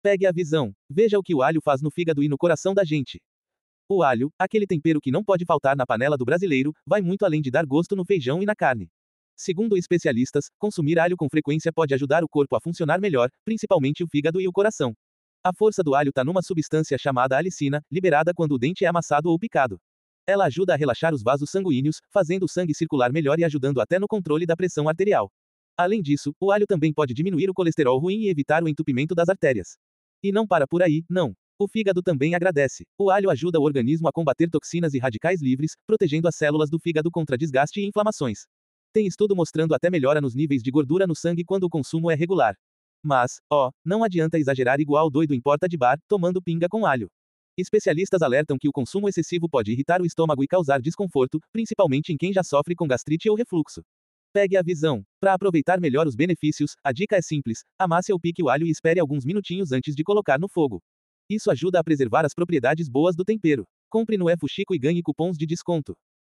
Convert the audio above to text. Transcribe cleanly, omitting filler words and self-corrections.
Pegue a visão. Veja o que o alho faz no fígado e no coração da gente. O alho, aquele tempero que não pode faltar na panela do brasileiro, vai muito além de dar gosto no feijão e na carne. Segundo especialistas, consumir alho com frequência pode ajudar o corpo a funcionar melhor, principalmente o fígado e o coração. A força do alho está numa substância chamada alicina, liberada quando o dente é amassado ou picado. Ela ajuda a relaxar os vasos sanguíneos, fazendo o sangue circular melhor e ajudando até no controle da pressão arterial. Além disso, o alho também pode diminuir o colesterol ruim e evitar o entupimento das artérias. E não para por aí, não. O fígado também agradece. O alho ajuda o organismo a combater toxinas e radicais livres, protegendo as células do fígado contra desgaste e inflamações. Tem estudo mostrando até melhora nos níveis de gordura no sangue quando o consumo é regular. Mas, não adianta exagerar igual doido em porta de bar, tomando pinga com alho. Especialistas alertam que o consumo excessivo pode irritar o estômago e causar desconforto, principalmente em quem já sofre com gastrite ou refluxo. Pegue a visão. Para aproveitar melhor os benefícios, a dica é simples: amasse ou pique o alho e espere alguns minutinhos antes de colocar no fogo. Isso ajuda a preservar as propriedades boas do tempero. Compre no Fuxico e ganhe cupons de desconto.